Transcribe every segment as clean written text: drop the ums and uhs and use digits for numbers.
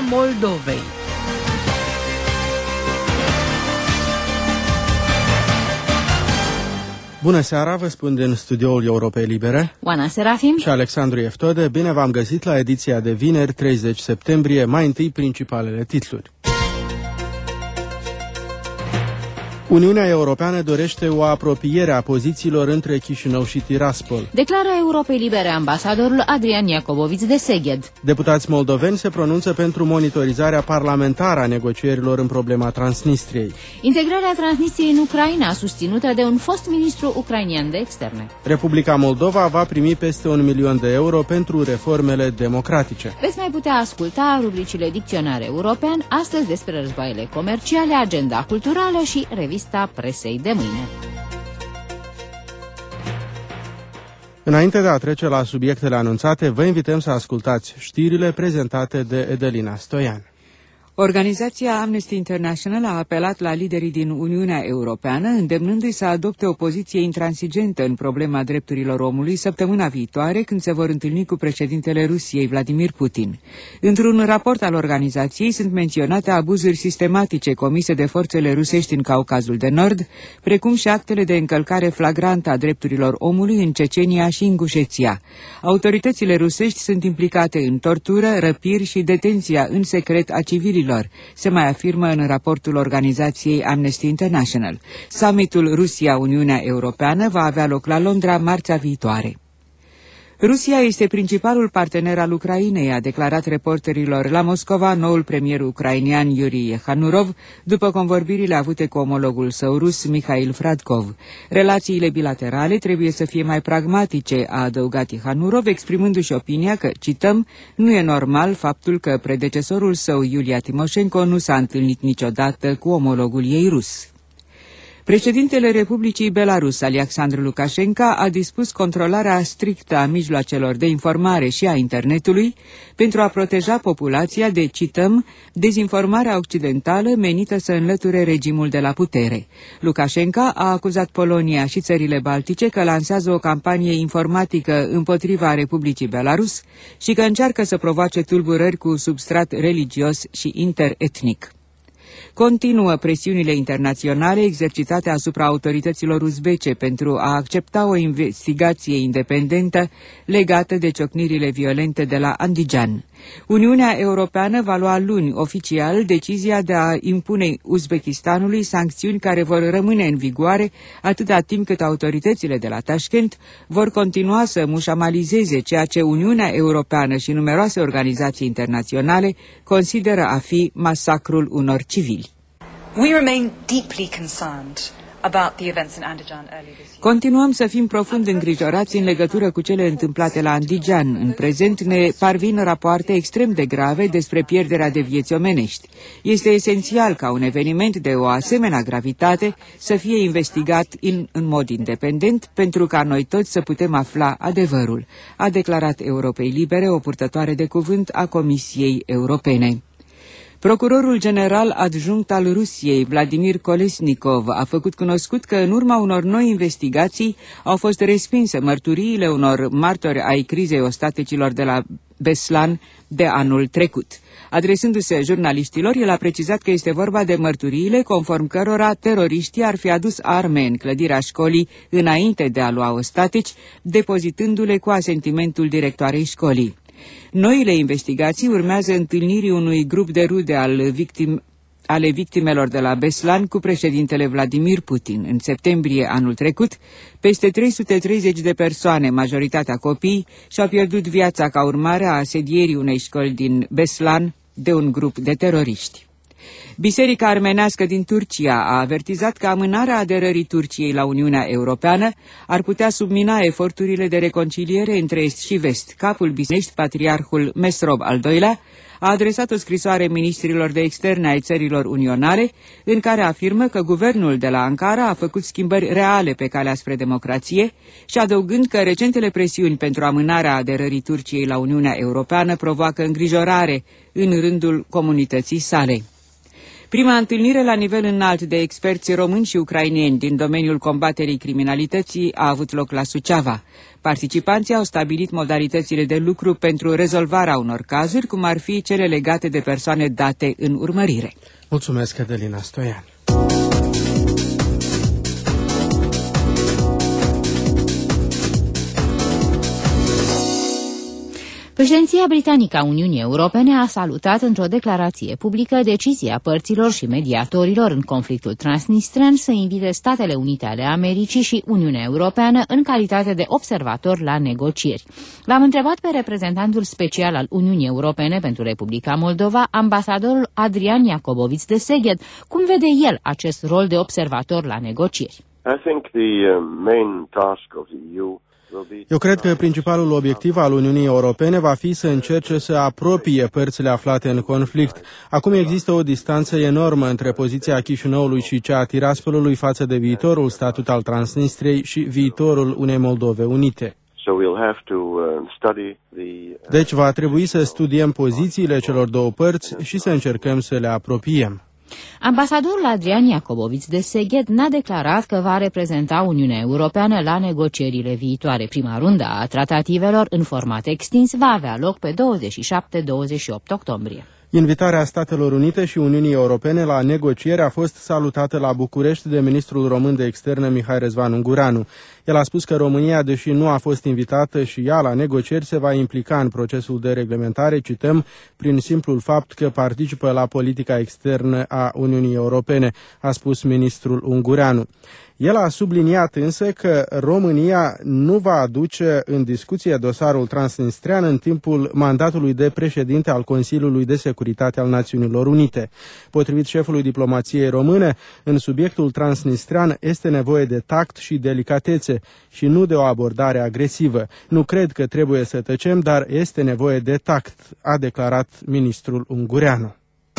Moldovei. Bună seara, vă spun din studioul Europei Libere. Oana Serafim și Alexandru Eftode. Bine v-am găsit la ediția de vineri, 30 septembrie. Mai întâi principalele titluri. Uniunea Europeană dorește o apropiere a pozițiilor între Chișinău și Tiraspol. Declară Europei Libere ambasadorul Adrian Iacoboviț de Szeged. Deputați moldoveni se pronunță pentru monitorizarea parlamentară a negocierilor în problema Transnistriei. Integrarea Transnistriei în Ucraina, susținută de un fost ministru ucrainian de externe. Republica Moldova va primi peste 1 milion de euro pentru reformele democratice. Veți mai putea asculta rubricile Dicționar European, astăzi despre războaiele comerciale, agenda culturală și revista presei de mâine. Înainte de a trece la subiectele anunțate, vă invităm să ascultați știrile prezentate de Edelina Stoian. Organizația Amnesty International a apelat la liderii din Uniunea Europeană, îndemnându-i să adopte o poziție intransigentă în problema drepturilor omului săptămâna viitoare, când se vor întâlni cu președintele Rusiei, Vladimir Putin. Într-un raport al organizației sunt menționate abuzuri sistematice comise de forțele rusești în Caucazul de Nord, precum și actele de încălcare flagrantă a drepturilor omului în Cecenia și Ingușeția. Autoritățile rusești sunt implicate în tortură, răpiri și detenția în secret a civililor, se mai afirmă în raportul organizației Amnesty International. Summitul Rusia-Uniunea Europeană va avea loc la Londra marțea viitoare. Rusia este principalul partener al Ucrainei, a declarat reporterilor la Moscova noul premier ucrainian Yuri Hanurov, după convorbirile avute cu omologul său rus Mikhail Fradkov. Relațiile bilaterale trebuie să fie mai pragmatice, a adăugat Hanurov, exprimându-și opinia că, cităm, nu e normal faptul că predecesorul său Iulia Timoșenko nu s-a întâlnit niciodată cu omologul ei rus. Președintele Republicii Belarus, Alexandru Lukashenko, a dispus controlarea strictă a mijloacelor de informare și a internetului pentru a proteja populația de, cităm, dezinformarea occidentală menită să înlăture regimul de la putere. Lukashenko a acuzat Polonia și țările baltice că lansează o campanie informatică împotriva Republicii Belarus și că încearcă să provoace tulburări cu substrat religios și interetnic. Continuă presiunile internaționale exercitate asupra autorităților uzbece pentru a accepta o investigație independentă legată de ciocnirile violente de la Andijan. Uniunea Europeană va lua luni oficial decizia de a impune Uzbekistanului sancțiuni care vor rămâne în vigoare atâta timp cât autoritățile de la Tashkent vor continua să mușamalizeze ceea ce Uniunea Europeană și numeroase organizații internaționale consideră a fi masacrul unor civili. Continuăm să fim profund îngrijorați în legătură cu cele întâmplate la Andijan. În prezent ne parvin rapoarte extrem de grave despre pierderea de vieți omenești. Este esențial ca un eveniment de o asemenea gravitate să fie investigat în mod independent pentru ca noi toți să putem afla adevărul, a declarat Europei Libere o purtătoare de cuvânt a Comisiei Europene. Procurorul general adjunct al Rusiei, Vladimir Kolesnikov, a făcut cunoscut că în urma unor noi investigații au fost respinse mărturiile unor martori ai crizei ostatecilor de la Beslan de anul trecut. Adresându-se jurnaliștilor, el a precizat că este vorba de mărturiile conform cărora teroriștii ar fi adus arme în clădirea școlii înainte de a lua ostateci, depozitându-le cu asentimentul directoarei școlii. Noile investigații urmează întâlnirii unui grup de rude ale victimelor de la Beslan cu președintele Vladimir Putin. În septembrie anul trecut, peste 330 de persoane, majoritatea copii, și-au pierdut viața ca urmare a asedierii unei școli din Beslan de un grup de teroriști. Biserica armenească din Turcia a avertizat că amânarea aderării Turciei la Uniunea Europeană ar putea submina eforturile de reconciliere între Est și Vest. Capul bisericii, patriarhul Mesrob al II-lea, a adresat o scrisoare ministrilor de externe ai țărilor unionale, în care afirmă că guvernul de la Ankara a făcut schimbări reale pe calea spre democrație și adăugând că recentele presiuni pentru amânarea aderării Turciei la Uniunea Europeană provoacă îngrijorare în rândul comunității sale. Prima întâlnire la nivel înalt de experți români și ucraineni din domeniul combaterii criminalității a avut loc la Suceava. Participanții au stabilit modalitățile de lucru pentru rezolvarea unor cazuri, cum ar fi cele legate de persoane date în urmărire. Mulțumesc, Adelina Stoian. Președinția britanică a Uniunii Europene a salutat într-o declarație publică decizia părților și mediatorilor în conflictul transnistrean să invite Statele Unite ale Americii și Uniunea Europeană în calitate de observator la negocieri. L-am întrebat pe reprezentantul special al Uniunii Europene pentru Republica Moldova, ambasadorul Adrian Iacoboviț de Szeged, cum vede el acest rol de observator la negocieri. Eu cred că principalul obiectiv al Uniunii Europene va fi să încerce să apropie părțile aflate în conflict. Acum există o distanță enormă între poziția Chișinăului și cea a Tiraspolului față de viitorul statut al Transnistriei și viitorul unei Moldove unite. Deci va trebui să studiem pozițiile celor două părți și să încercăm să le apropiem. Ambasadorul Adrian Iacoboviț de Szeged n-a declarat că va reprezenta Uniunea Europeană la negocierile viitoare. Prima rundă a tratativelor în format extins va avea loc pe 27-28 octombrie. Invitarea Statelor Unite și Uniunii Europene la negocieri a fost salutată la București de ministrul român de externe Mihai Răzvan Ungureanu. El a spus că România, deși nu a fost invitată și ea la negocieri, se va implica în procesul de reglementare, cităm, prin simplul fapt că participă la politica externă a Uniunii Europene, a spus ministrul Ungureanu. El a subliniat însă că România nu va aduce în discuție dosarul transnistrean în timpul mandatului de președinte al Consiliului de Securitate al Națiunilor Unite. Potrivit șefului diplomației române, în subiectul transnistrean este nevoie de tact și delicatețe și nu de o abordare agresivă. Nu cred că trebuie să tăcem, dar este nevoie de tact, a declarat ministrul Ungureanu.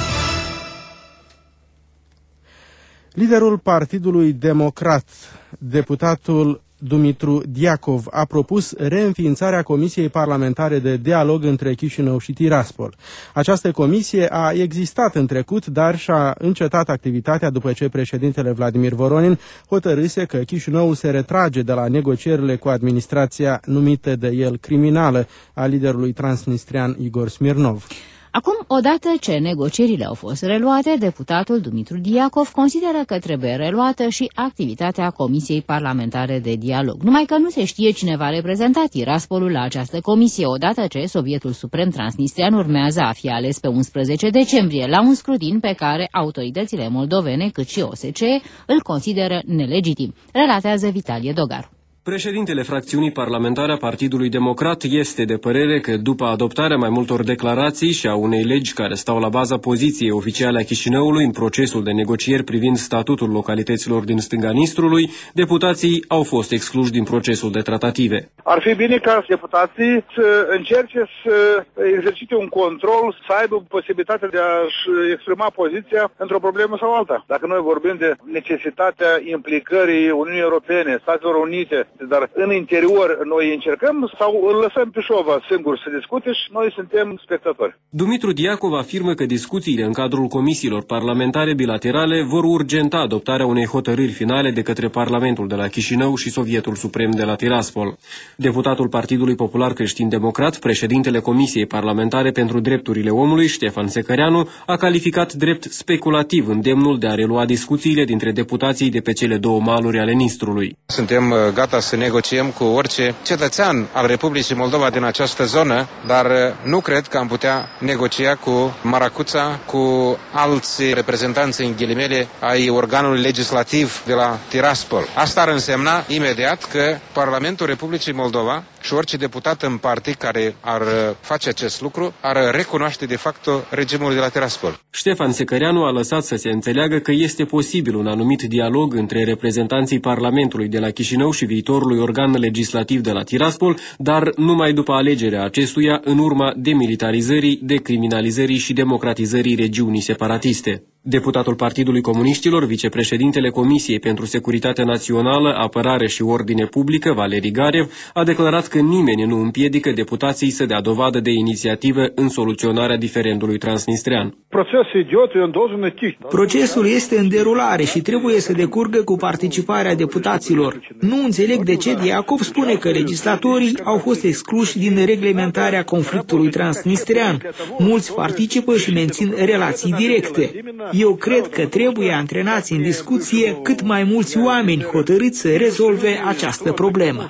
Liderul Partidului Democrat, deputatul Dumitru Diacov, a propus reînființarea Comisiei Parlamentare de Dialog între Chișinău și Tiraspol. Această comisie a existat în trecut, dar și-a încetat activitatea după ce președintele Vladimir Voronin hotărâse că Chișinăul se retrage de la negocierile cu administrația numită de el criminală a liderului transnistrian Igor Smirnov. Acum, odată ce negocierile au fost reluate, deputatul Dumitru Diacov consideră că trebuie reluată și activitatea Comisiei Parlamentare de Dialog. Numai că nu se știe cine va reprezenta Tiraspolul la această comisie, odată ce Sovietul Suprem Transnistrian urmează a fi ales pe 11 decembrie, la un scrutin pe care autoritățile moldovene, cât și OSCE, îl consideră nelegitim, relatează Vitalie Dogaru. Președintele fracțiunii parlamentare a Partidului Democrat este de părere că după adoptarea mai multor declarații și a unei legi care stau la baza poziției oficiale a Chișinăului în procesul de negocieri privind statutul localităților din stânga Nistrului, deputații au fost excluși din procesul de tratative. Ar fi bine ca deputații să încerce să exercite un control, să aibă posibilitatea de a-și exprima poziția într-o problemă sau alta. Dacă noi vorbim de necesitatea implicării Uniunii Europene, Statelor Unite, dar în interior noi încercăm sau îl lăsăm pe șova singur să discute și noi suntem spectatori. Dumitru Diacov afirmă că discuțiile în cadrul comisiilor parlamentare bilaterale vor urgenta adoptarea unei hotărâri finale de către Parlamentul de la Chișinău și Sovietul Suprem de la Tiraspol. Deputatul Partidului Popular Creștin-Democrat, președintele Comisiei Parlamentare pentru Drepturile Omului, Ștefan Secăreanu, a calificat drept speculativ îndemnul de a relua discuțiile dintre deputații de pe cele două maluri ale Nistrului. Suntem gata să negociem cu orice cetățean al Republicii Moldova din această zonă, dar nu cred că am putea negocia cu Maracuța, cu alți reprezentanți în ghilimele ai organului legislativ de la Tiraspol. Asta ar însemna imediat că Parlamentul Republicii Moldova și orice deputat în parte care ar face acest lucru ar recunoaște de fapt regimul de la Tiraspol. Ștefan Secăreanu a lăsat să se înțeleagă că este posibil un anumit dialog între reprezentanții Parlamentului de la Chișinău și viitorului organ legislativ de la Tiraspol, dar numai după alegerea acestuia, în urma demilitarizării, decriminalizării și democratizării regiunii separatiste. Deputatul Partidului Comuniștilor, vicepreședintele Comisiei pentru Securitate Națională, Apărare și Ordine Publică, Valeri Garev, a declarat că nimeni nu împiedică deputații să dea dovadă de inițiativă în soluționarea diferendului transnistrean. Procesul este în derulare și trebuie să decurgă cu participarea deputaților. Nu înțeleg de ce Diacov spune că legislatorii au fost excluși din reglementarea conflictului transnistrean. Mulți participă și mențin relații directe. Eu cred că trebuie antrenați în discuție cât mai mulți oameni hotărâți să rezolve această problemă.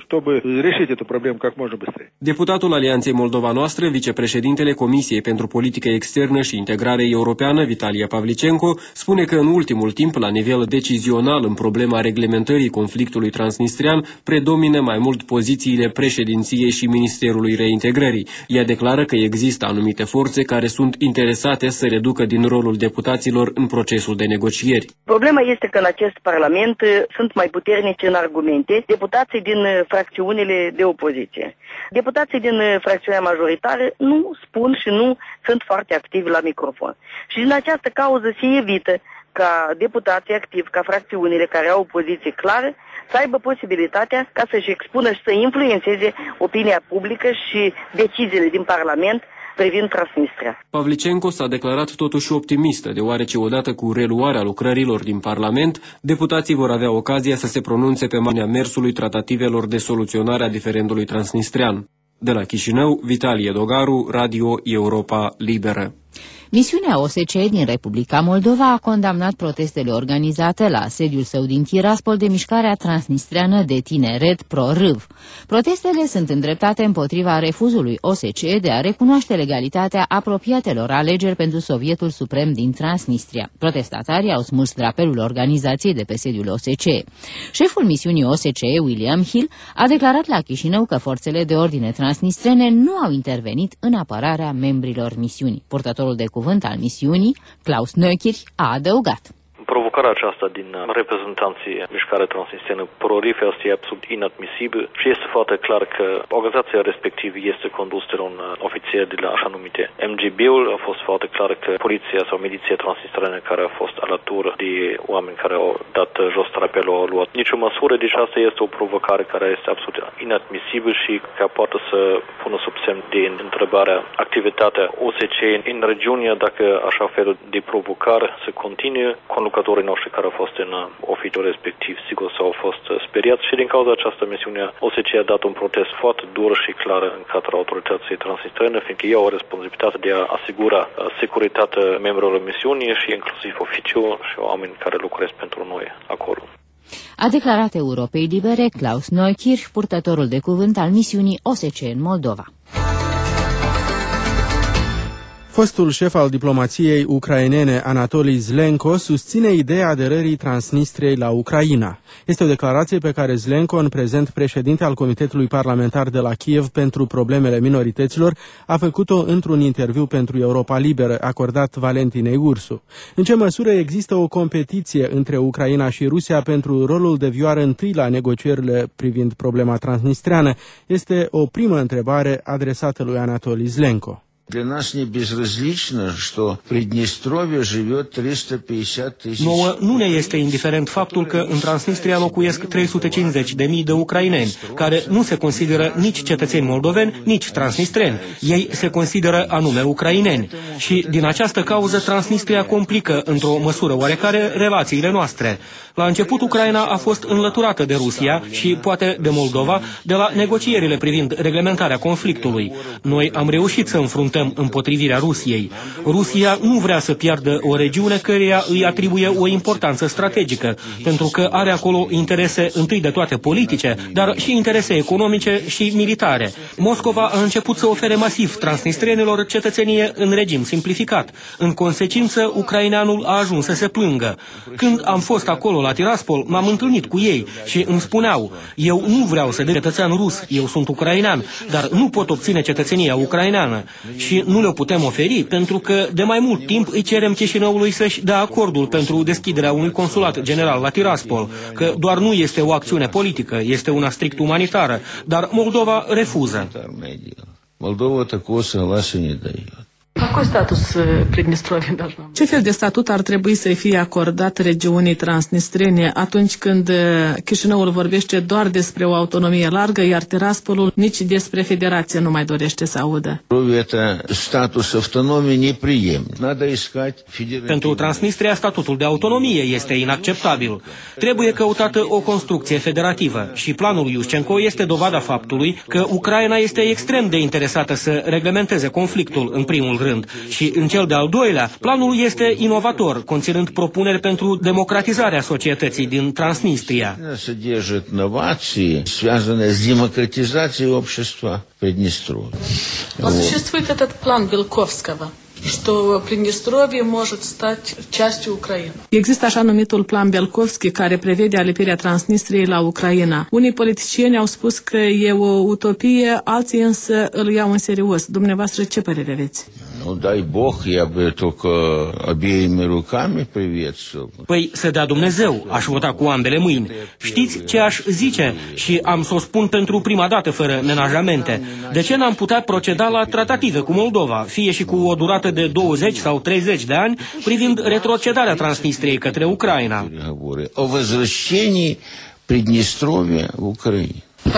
Deputatul Alianței Moldova Noastră, vicepreședintele Comisiei pentru Politică Externă și Integrare Europeană, Vitalie Pavlicenko, spune că în ultimul timp, la nivel decizional în problema reglementării conflictului transnistrean, predomină mai mult pozițiile președinției și Ministerului Reintegrării. Ea declară că există anumite forțe care sunt interesate să reducă din rolul deputaților în procesul de negocieri. Problema este că în acest Parlament sunt mai puternici în argumente deputații din fracțiunile de opoziție. Deputații din fracțiunea majoritară nu spun și nu sunt foarte activi la microfon. Și din această cauză se evită ca deputații activi, ca fracțiunile care au o poziție clară, să aibă posibilitatea ca să-și expună și să influențeze opinia publică și deciziile din Parlament privind Transnistria. Pavlicenko s-a declarat totuși optimistă, deoarece odată cu reluarea lucrărilor din Parlament, deputații vor avea ocazia să se pronunțe pe marginea mersului tratativelor de soluționare a diferendului transnistrean. De la Chișinău, Vitalie Dogaru, Radio Europa Liberă. Misiunea OSCE din Republica Moldova a condamnat protestele organizate la sediul său din Tiraspol de mișcarea transnistreană de tineret pro-râv. Protestele sunt îndreptate împotriva refuzului OSCE de a recunoaște legalitatea apropiatelor alegeri pentru Sovietul Suprem din Transnistria. Protestatarii au smuls drapelul organizației de pe sediul OSCE. Șeful misiunii OSCE, William Hill, a declarat la Chișinău că forțele de ordine transnistrene nu au intervenit în apărarea membrilor misiunii. Purtătorul de cuvânt al misiunii, Klaus Nökirch, a adăugat. Provocarea aceasta din reprezentanții mișcare transnistreană pro-RIF este absolut inadmisibil și este foarte clar că organizația respectivă este condusă de un ofițer de la așa numite MGB-ul. A fost foarte clar că poliția sau miliția transnistreană care a fost alături de oameni care au dat jos drapelul au luat nicio măsură, deci asta este o provocare care este absolut inadmisibil și care poate să pună sub semn de întrebarea activitatea OSCE în regiune dacă așa fel de provocare se continuă. Conlucrătorii noștri care au fost în oficiul respectiv, sigur, s-au fost speriați și din cauza această misiune OSCE a dat un protest foarte dur și clar în cadrul autorității transnistrene, fiindcă ei au o responsabilitate de a asigura securitatea membrilor misiunii și inclusiv oficiul și oameni care lucrează pentru noi acolo. A declarat Europei Libere Klaus Nökirch, purtătorul de cuvânt al misiunii OSCE în Moldova. Fostul șef al diplomației ucrainene Anatoli Zlenko susține ideea aderării Transnistriei la Ucraina. Este o declarație pe care Zlenko, în prezent președinte al Comitetului Parlamentar de la Kiev pentru problemele minorităților, a făcut-o într-un interviu pentru Europa Liberă, acordat Valentinei Ursu. În ce măsură există o competiție între Ucraina și Rusia pentru rolul de vioară întâi la negocierile privind problema transnistreană? Este o primă întrebare adresată lui Anatoli Zlenko. Для нас не безразлично, что в Приднестровье живет 350 тысяч. Nouă nu ne este indiferent faptul că în Transnistria locuiesc 350.000 de ucraineni, care nu se consideră nici cetățeni moldoveni, nici transnistreni. Ei se consideră anume ucraineni. Și din această cauză Transnistria complică într-o măsură oarecare relațiile noastre. La început Ucraina a fost înlăturată de Rusia și poate de Moldova de la negocierile privind reglementarea conflictului. Noi am reușit să înfruntăm împotrivirea Rusiei. Rusia nu vrea să piardă o regiune căreia îi atribuie o importanță strategică, pentru că are acolo interese întâi de toate politice, dar și interese economice și militare. Moscova a început să ofere masiv transnistrenilor cetățenie în regim simplificat. În consecință, ucraineanul a ajuns să se plângă. Când am fost acolo la Tiraspol, m-am întâlnit cu ei și îmi spuneau: eu nu vreau să devin cetățean rus, eu sunt ucrainean, dar nu pot obține cetățenia ucraineană. Și nu le putem oferi pentru că de mai mult timp îi cerem Chișinăului să-și dea acordul pentru deschiderea unui consulat general la Tiraspol, că doar nu este o acțiune politică, este una strict umanitară, dar Moldova refuză. Moldova такого согласия не дает. Ce fel de statut ar trebui să fie acordat regiunii transnistrene atunci când Chișinăul vorbește doar despre o autonomie largă, iar Tiraspolul nici despre federație nu mai dorește să audă? Status autonomie nepriemn. Pentru Transnistria, statutul de autonomie este inacceptabil. Trebuie căutată o construcție federativă și planul Iușcenco este dovada faptului că Ucraina este extrem de interesată să reglementeze conflictul în primul rând și în cel de-al doilea, planul este inovator, conținând propuneri pentru democratizarea societății din Transnistria. Содержит новации, связанные с демократизацией общества Приднестровья. Существует этот план Белковского, что Приднестровье может стать частью Украины. Există așa numitul plan Belkovski care prevede alipirea Transnistriei la Ucraina. Unii politicieni au spus că e o utopie, alții însă îl iau în serios. Dumneavoastră, ce părere aveți? Ну, дай Бог, я бы только обеими руками приветствовал. Păi să dea Dumnezeu, aș vota cu ambele mâini. Știți ce aș zice? Și am să o spun pentru prima dată fără menajamente. De ce n-am putea proceda la tratative cu Moldova, fie și cu o durată de 20 sau 30 de ani, privind retrocedarea Transnistriei către Ucraina? O возвращении Приднестровья в Украине.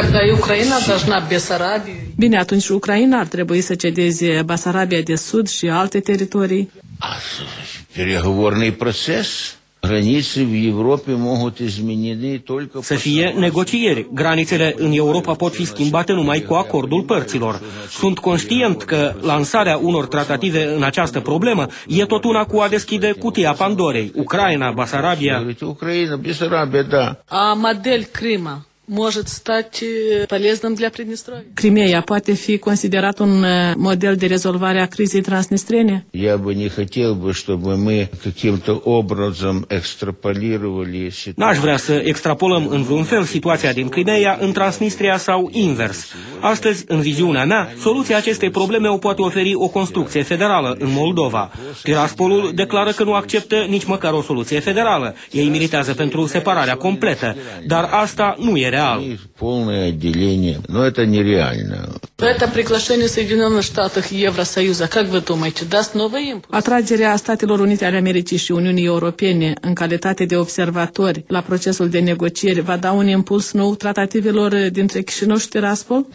Bine, atunci Ucraina ar trebui să cedeze Basarabia de Sud și alte teritorii. Переговорный процесс. Granițe în Europa могут изменены только. Să fie negocieri. Granițele în Europa pot fi schimbate numai cu acordul părților. Sunt conștient că lansarea unor tratative în această problemă e tot una cu a deschide cutia Pandorei. Ucraina, Basarabia. Ucraina, Basarabia, da. A модель Крыма может стать полезным для Приднестровья? Crimeea poate fi considerat un model de rezolvare a crizei transnistrene? Я бы не хотел бы, чтобы мы каким-то образом экстраполировали ситуацию. N-aș vrea să extrapolăm în vreun fel situația din Crimeea în Transnistria sau invers. Astăzi, în viziunea mea, soluția acestei probleme o poate oferi o construcție federală în Moldova. Tiraspolul declară că nu acceptă nici măcar o soluție federală. Ei militează pentru separarea completă, dar asta nu e real. Полное отделение, но это нереально. Это приглашение Соединенных Штатов и Евросоюза, как вы думаете, даст новый импульс? Atragerea Statelor Unite ale Americii și Uniunii Europene în calitate de observatori la procesul de negocieri va da un impuls nou tratativelor dintre Chișinău și Tiraspol?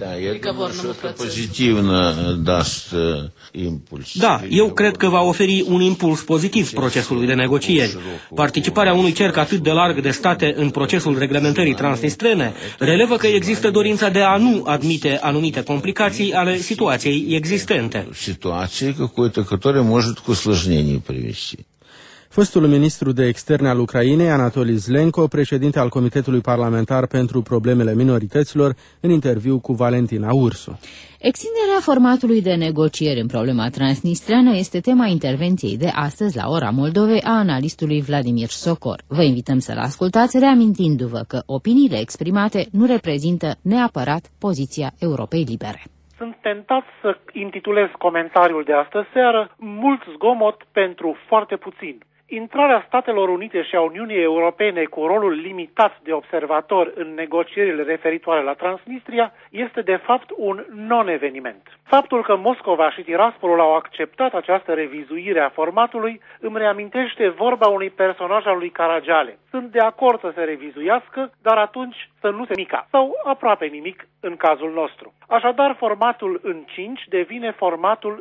Da, eu cred că va oferi un impuls pozitiv procesului de negocieri. Participarea unui cerc atât de larg de state în procesul reglementării transnistrene relevă că există dorința de a nu admite anumite complicații ale situației existente. Situație care может к усложнению привести. Fostul ministru de externe al Ucrainei, Anatoli Zlenko, președinte al Comitetului Parlamentar pentru Problemele Minorităților, în interviu cu Valentina Ursu. Extinderea formatului de negocieri în problema transnistreană este tema intervenției de astăzi la ora Moldovei a analistului Vladimir Socor. Vă invităm să-l ascultați, reamintindu-vă că opiniile exprimate nu reprezintă neapărat poziția Europei Libere. Sunt tentat să intitulez comentariul de astă seară "Mult zgomot pentru foarte puțin". Intrarea Statelor Unite și a Uniunii Europene cu rolul limitat de observator în negocierile referitoare la Transnistria este de fapt un non-eveniment. Faptul că Moscova și Tiraspolul au acceptat această revizuire a formatului îmi reamintește vorba unui personaj al lui Caragiale. Sunt de acord să se revizuiască, dar atunci să nu se mica, sau aproape nimic în cazul nostru. Așadar, formatul în 5 devine formatul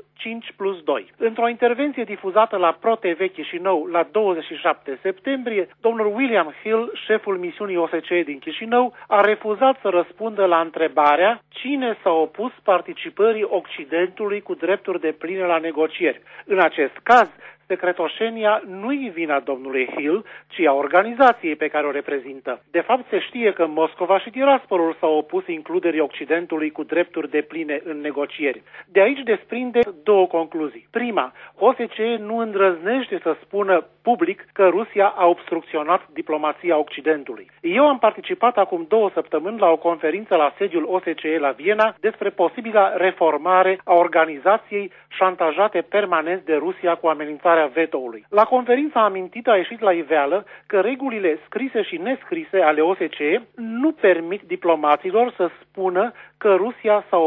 5+2. Într-o intervenție difuzată la ProTV Chișinău la 27 septembrie, domnul William Hill, șeful misiunii OSCE din Chișinău, a refuzat să răspundă la întrebarea cine s-a opus participării Occidentului cu drepturi depline la negocieri. În acest caz, secretoșenia nu-i vina domnului Hill, ci a organizației pe care o reprezintă. De fapt, se știe că Moscova și Tiraspolul s-au opus includerii Occidentului cu drepturi depline în negocieri. De aici desprinde două concluzii. Prima, OSCE nu îndrăznește să spună public că Rusia a obstrucționat diplomația Occidentului. Eu am participat acum 2 săptămâni la o conferință la sediul OSCE la Viena despre posibila reformare a organizației șantajate permanent de Rusia cu amenințarea vetoului. La conferința amintită a ieșit la iveală că regulile scrise și nescrise ale OSCE nu permit diplomaților să spună că Rusia s-a opus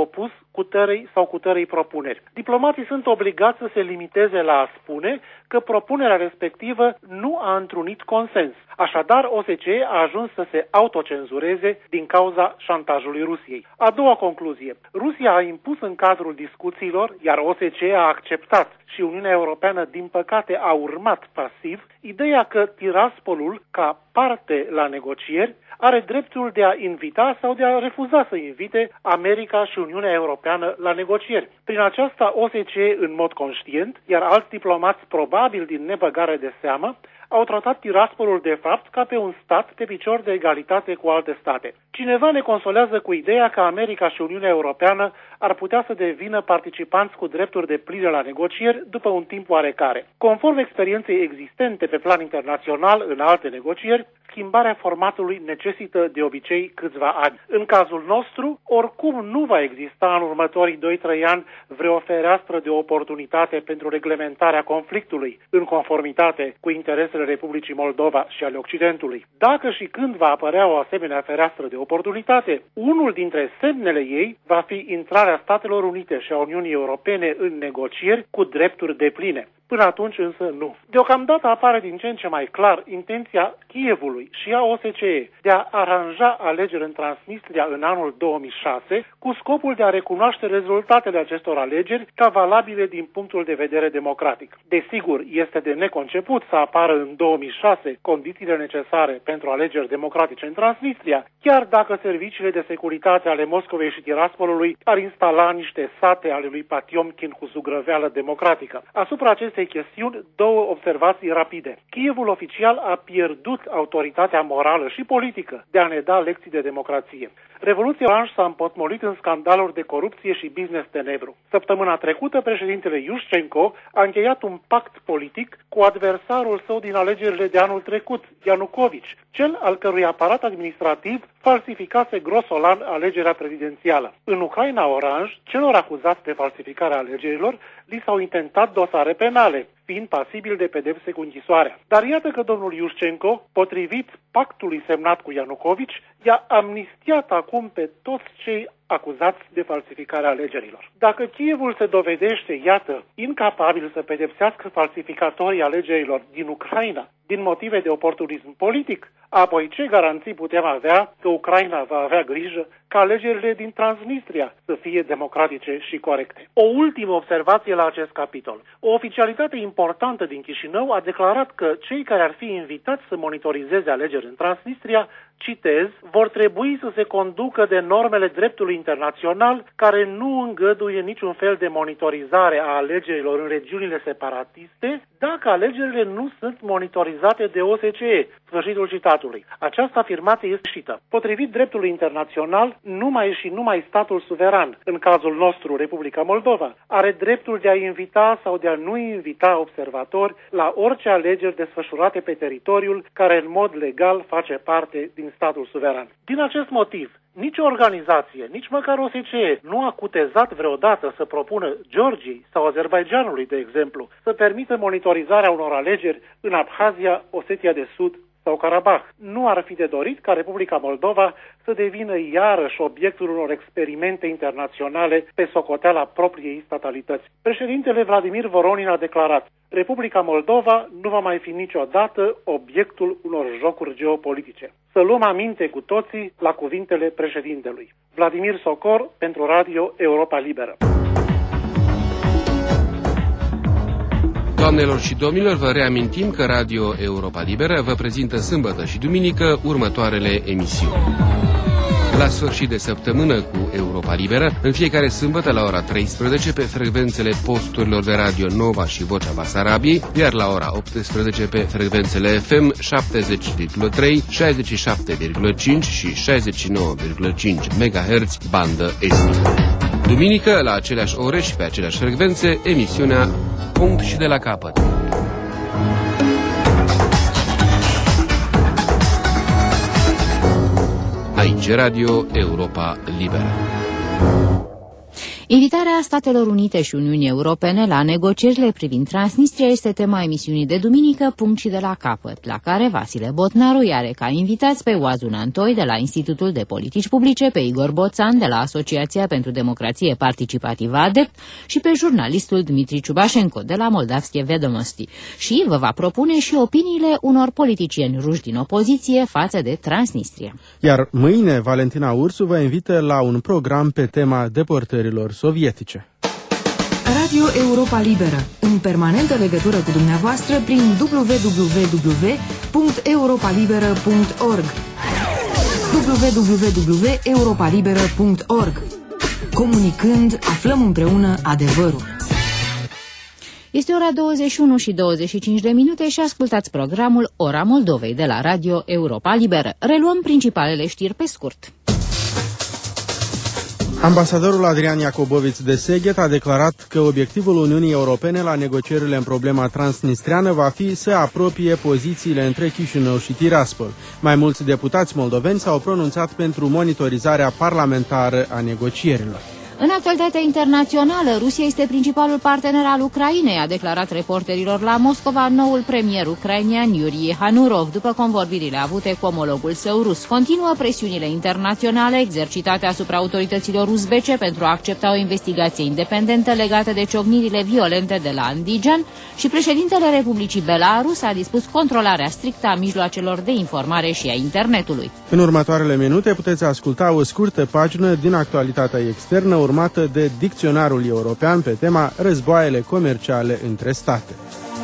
cutărei sau cutărei propuneri. Diplomații sunt obligați să se limiteze la a spune că propunerea respectivă nu a întrunit consens. Așadar, OSCE a ajuns să se autocenzureze din cauza șantajului Rusiei. A doua concluzie. Rusia a impus în cadrul discuțiilor, iar OSCE a acceptat și Uniunea Europeană, din păcate, a urmat pasiv, ideea că Tiraspolul, ca parte la negocieri, are dreptul de a invita sau de a refuza să invite America și Uniunea Europeană la negocieri. Prin aceasta, OSCE, în mod conștient, iar alți diplomați probabil din nebăgare de seamă, au tratat Tiraspolul de fapt ca pe un stat pe picior de egalitate cu alte state. Cineva ne consolează cu ideea că America și Uniunea Europeană ar putea să devină participanți cu drepturi de pline la negocieri după un timp oarecare. Conform experienței existente pe plan internațional în alte negocieri, schimbarea formatului necesită de obicei câțiva ani. În cazul nostru, oricum nu va exista în următorii 2-3 ani vreo fereastră de oportunitate pentru reglementarea conflictului, în conformitate cu interesele Republicii Moldova și ale Occidentului. Dacă și când va apărea o asemenea fereastră de oportunitate, unul dintre semnele ei va fi intrarea Statelor Unite și a Uniunii Europene în negocieri cu drepturi depline. Până atunci însă nu. Deocamdată apare din ce în ce mai clar intenția Kievului și a OSCE de a aranja alegeri în Transnistria în anul 2006 cu scopul de a recunoaște rezultatele acestor alegeri ca valabile din punctul de vedere democratic. Desigur, este de neconceput să apară în 2006 condițiile necesare pentru alegeri democratice în Transnistria, chiar dacă serviciile de securitate ale Moscovei și Tiraspolului ar instala niște sate ale lui Patiomkin cu zugrăveală democratică. Asupra acestei chestiuni, două observații rapide. Kievul oficial a pierdut autoritatea morală și politică de a ne da lecții de democrație. Revoluția Oranj s-a împotmolit în scandaluri de corupție și business tenebru. Săptămâna trecută, președintele Iușcenko a încheiat un pact politic cu adversarul său din alegerile de anul trecut, Ianucovici, cel al cărui aparat administrativ falsificase grosolan alegerea prezidențială. În Ucraina Oranj, celor acuzați de falsificarea alegerilor, li s-au intentat dosare penale, fiind pasibil de pedepse cu închisoarea. Dar iată că domnul Iușcenko, potrivit pactului semnat cu Ianucovici, i-a amnistiat acum pe toți cei acuzați de falsificarea alegerilor. Dacă Kievul se dovedește, iată, incapabil să pedepsească falsificatorii alegerilor din Ucraina, din motive de oportunism politic, apoi ce garanții putem avea că Ucraina va avea grijă ca alegerile din Transnistria să fie democratice și corecte? O ultimă observație la acest capitol. O oficialitate importantă din Chișinău a declarat că cei care ar fi invitați să monitorizeze alegeri în Transnistria, citez, vor trebui să se conducă de normele dreptului internațional care nu îngăduie niciun fel de monitorizare a alegerilor în regiunile separatiste dacă alegerile nu sunt monitorizate de OSCE. Sfârșitul citatului. Această afirmație este greșită. Potrivit dreptului internațional, numai statul suveran, în cazul nostru Republica Moldova, are dreptul de a invita sau de a nu invita observatori la orice alegeri desfășurate pe teritoriul care în mod legal face parte din statul suveran. Din acest motiv, nici o organizație, nici măcar OSCE nu a cutezat vreodată să propună Georgiei sau Azerbaidjanului, de exemplu, să permită monitorizarea unor alegeri în Abhazia, Osetia de Sud sau Karabakh. Nu ar fi de dorit ca Republica Moldova să devină iarăși obiectul unor experimente internaționale pe socoteala propriei statalități. Președintele Vladimir Voronin a declarat: Republica Moldova nu va mai fi niciodată obiectul unor jocuri geopolitice. Să luăm aminte cu toții la cuvintele președintelui. Vladimir Socor pentru Radio Europa Liberă. Doamnelor și domnilor, vă reamintim că Radio Europa Liberă vă prezintă sâmbătă și duminică următoarele emisiuni. La sfârșit de săptămână cu Europa Liberă, în fiecare sâmbătă la ora 13 pe frecvențele posturilor de Radio Nova și Vocea Basarabiei, iar la ora 18 pe frecvențele FM 70,3, 67,5 și 69,5 MHz bandă estică. Duminică, la aceleași ore și pe aceleași frecvențe, emisiunea Punct și de la capăt. Aici Radio Europa Liberă. Invitarea Statelor Unite și Uniunii Europene la negocierile privind Transnistria este tema emisiunii de duminică, Punct și de la capăt, la care Vasile Botnaru are ca invitați pe Oazun Antoi de la Institutul de Politici Publice, pe Igor Boțan de la Asociația pentru Democrație Participativă ADEPT și pe jurnalistul Dmitri Ciubașenko de la Moldavskie Vedomosti. Și vă va propune și opiniile unor politicieni ruși din opoziție față de Transnistria. Iar mâine Valentina Ursu vă invită la un program pe tema deportărilor sovietice. Radio Europa Liberă, în permanentă legătură cu dumneavoastră prin www.europalibera.org www.europalibera.org. Comunicând, aflăm împreună adevărul. Este ora 21 și 25 de minute și ascultați programul Ora Moldovei de la Radio Europa Liberă. Reluăm principalele știri pe scurt. Ambasadorul Adrian Iacoboviț de Seghet a declarat că obiectivul Uniunii Europene la negocierile în problema transnistreană va fi să apropie pozițiile între Chișinău și Tiraspol. Mai mulți deputați moldoveni s-au pronunțat pentru monitorizarea parlamentară a negocierilor. În actualitatea internațională, Rusia este principalul partener al Ucrainei, a declarat reporterilor la Moscova noul premier ucrainian Yuri Hanurov, după convorbirile avute cu omologul său rus. Continuă presiunile internaționale exercitate asupra autorităților uzbece pentru a accepta o investigație independentă legată de ciocnirile violente de la Andijan și președintele Republicii Belarus a dispus controlarea strictă a mijloacelor de informare și a internetului. În următoarele minute puteți asculta o scurtă pagină din actualitatea externă, urmată de Dicționarul European pe tema războaiele comerciale între state.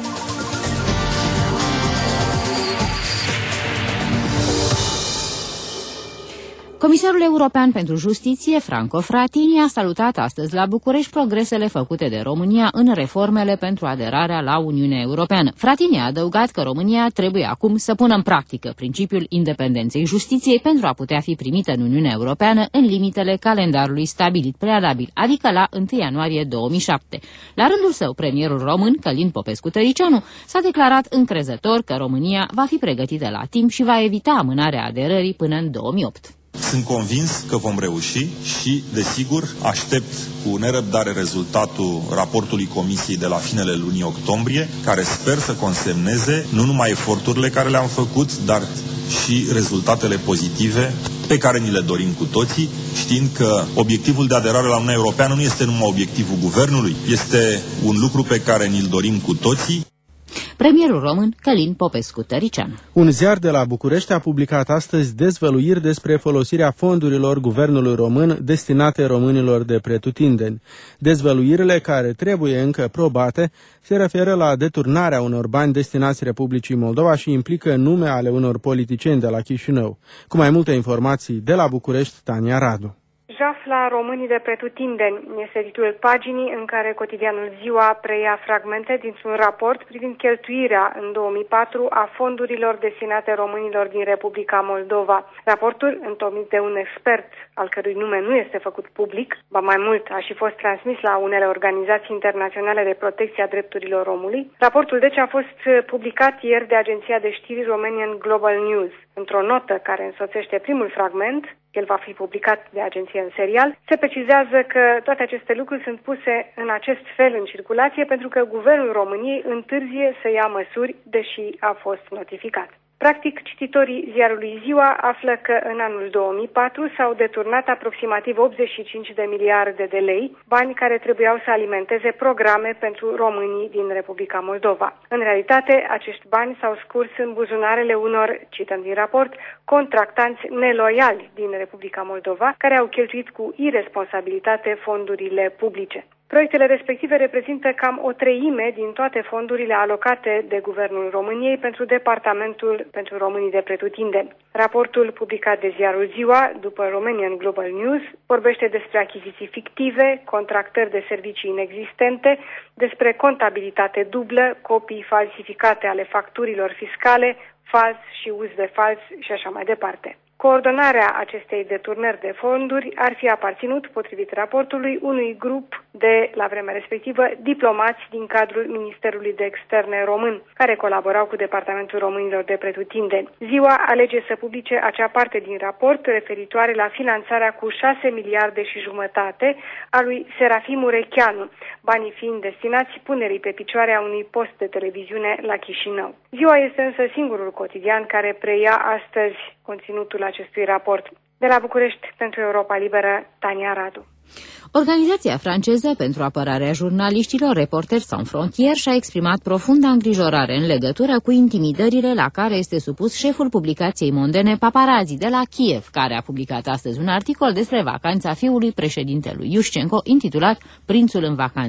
Comisarul European pentru Justiție, Franco Frattini, a salutat astăzi la București progresele făcute de România în reformele pentru aderarea la Uniunea Europeană. Frattini a adăugat că România trebuie acum să pună în practică principiul independenței justiției pentru a putea fi primită în Uniunea Europeană în limitele calendarului stabilit prealabil, adică la 1 ianuarie 2007. La rândul său, premierul român, Călin Popescu-Tăricianu, s-a declarat încrezător că România va fi pregătită la timp și va evita amânarea aderării până în 2008. Sunt convins că vom reuși și, desigur, aștept cu nerăbdare rezultatul raportului Comisiei de la finele lunii octombrie, care sper să consemneze nu numai eforturile care le-am făcut, dar și rezultatele pozitive pe care ni le dorim cu toții, știind că obiectivul de aderare la Uniunea Europeană nu este numai obiectivul guvernului, este un lucru pe care ni-l dorim cu toții. Premierul român, Călin Popescu-Tăricianu. Un ziar de la București a publicat astăzi dezvăluiri despre folosirea fondurilor guvernului român destinate românilor de pretutindeni. Dezvăluirile, care trebuie încă probate, se referă la deturnarea unor bani destinați Republicii Moldova și implică nume ale unor politicieni de la Chișinău. Cu mai multe informații de la București, Tania Radu. Jaf la românii de pretutindeni este titlul paginii în care cotidianul Ziua preia fragmente dintr-un raport privind cheltuirea în 2004 a fondurilor destinate românilor din Republica Moldova. Raportul, întocmit de un expert al cărui nume nu este făcut public, ba mai mult a și fost transmis la unele organizații internaționale de protecție a drepturilor omului. Raportul deci a fost publicat ieri de agenția de știri Romanian Global News. Într-o notă care însoțește primul fragment, el va fi publicat de agenție în serial, se precizează că toate aceste lucruri sunt puse în acest fel în circulație pentru că Guvernul României întârzie să ia măsuri, deși a fost notificat. Practic, cititorii ziarului Ziua află că în anul 2004 s-au deturnat aproximativ 85 de miliarde de lei, bani care trebuiau să alimenteze programe pentru românii din Republica Moldova. În realitate, acești bani s-au scurs în buzunarele unor, cităm din raport, contractanți neloiali din Republica Moldova, care au cheltuit cu irresponsabilitate fondurile publice. Proiectele respective reprezintă cam o treime din toate fondurile alocate de Guvernul României pentru Departamentul pentru Românii de Pretutindeni. Raportul publicat de ziarul Ziua, după Romanian Global News, vorbește despre achiziții fictive, contractări de servicii inexistente, despre contabilitate dublă, copii falsificate ale facturilor fiscale, fals și uz de fals și așa mai departe. Coordonarea acestei deturnări de fonduri ar fi aparținut, potrivit raportului, unui grup de, la vremea respectivă, diplomați din cadrul Ministerului de Externe român, care colaborau cu Departamentul Românilor de Pretutindeni. Ziua alege să publice acea parte din raport referitoare la finanțarea cu 6 miliarde și jumătate a lui Serafim Urecheanu, banii fiind destinați punerii pe picioare a unui post de televiziune la Chișinău. Ziua este însă singurul cotidian care preia astăzi conținutul acestui raport. De la București, pentru Europa Liberă, Tania Radu. Organizația franceză pentru apărarea jurnaliștilor, Reporteri Sans Frontières, și-a exprimat profundă îngrijorare în legătură cu intimidările la care este supus șeful publicației mondene Paparazzi de la Kiev, care a publicat astăzi un articol despre vacanța fiului președintelui Iușcenco, intitulat Prințul în vacanță.